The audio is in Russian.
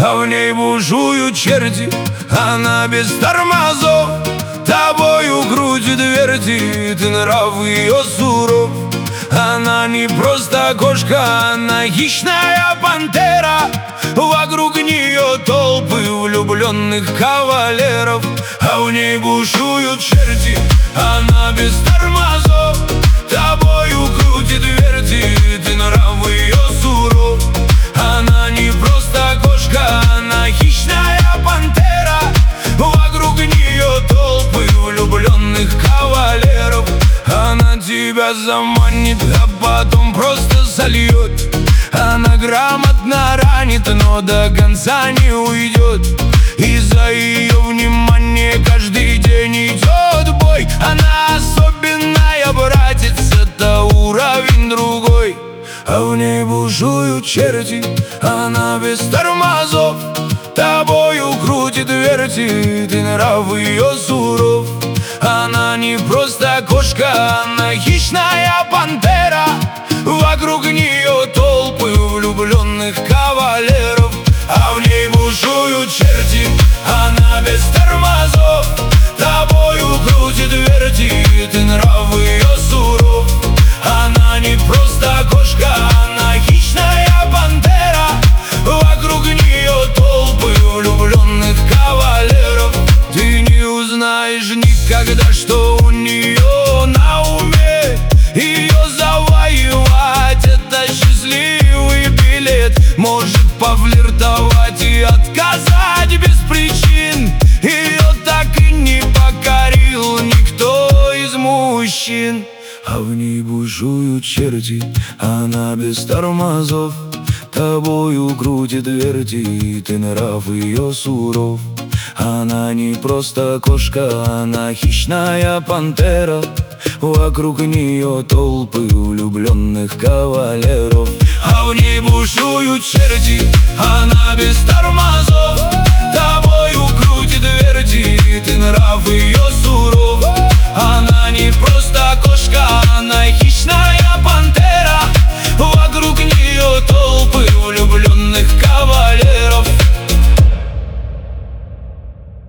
а в ней бушуют черти. Она без тормозов тобою крутит, вертит, и нрав ее суров. Она не просто кошка, она хищная пантера. Вокруг нее толпы влюбленных кавалеров, а в ней бушуют черти. Она без тормозов тобою крутит, вертит, и нрав ее суров. Она не просто кошка, она хищная пантера. Вокруг нее толпы влюбленных кавалеров. Она тебя заманит, а потом просто сольет. Она грамотно ранит, но до конца не уйдет. И за ее внимание каждый день идет бой. Она особенная, братец, это уровень другой. А в ней бушуют черти. Она без тормозов тобою крутит, вертит, и нрав ее суров. Она не просто кошка, она хищная пантера. Вокруг нее толпы влюбленных кавалеров, а в ней бушуют черти. Она без тормозов тобою крутит, вертит, и нрав ее суров. Она не просто кошка, она хищная пантера. Вокруг нее толпы влюбленных кавалеров. Ты не узнаешь никогда, что у нее на уме. Ее завоевать — это счастливый билет. Может пофлиртовать и отказать без причин. Ее так и не покорил никто из мужчин. А в ней бушуют черти. Она без тормозов тобою крутит, вертит, и нрав ее суров. Она не просто кошка, она хищная пантера. Вокруг нее толпы влюбленных кавалеров, а в ней бушуют черти. Она без тормозов